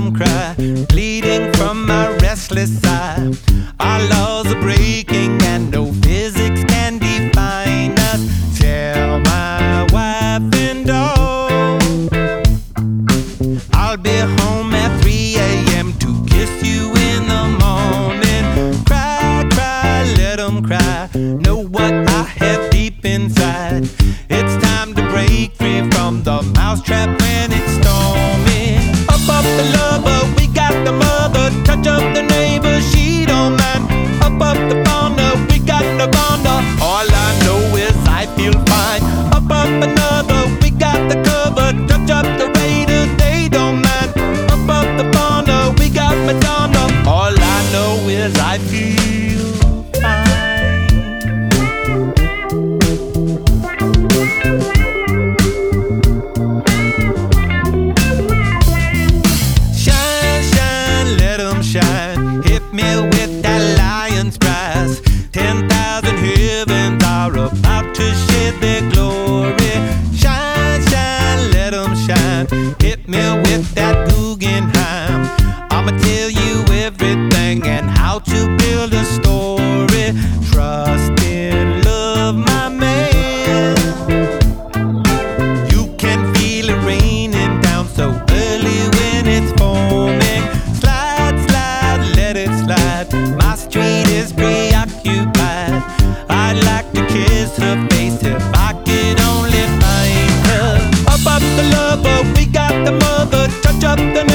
them cry, bleeding from my restless side. Our laws are breaking and no physics can define us. Tell my wife and all I'll be home at 3 a.m. to kiss you in the morning. Cry, cry, let them cry. Know what I have deep inside. It's time to break free from the mousetrap when it's stormy. Up the lover, we got the mother. Touch up the neighbor, she don't mind. Up the bonder, we got the bonder. All I know is I feel fine. Up another, we got the cover. Touch up the raiders, they don't mind. Up the bonder, we got Madonna. All I know is I feel fine. Shine, shine, let 'em shine. Hit me with that lion's prize. 10,000 heavens are about to shed their glory. Shine, shine, let 'em shine. Hit me with that Guggenheim. I'ma tell you everything and how to build a story. Trust in love, my man. You can feel it raining down so early when it's foaming. Slide, slide, let it slide. My street is preoccupied. I'd like to kiss her face if I could only find her. Up the lover, we got the mother. Touch up the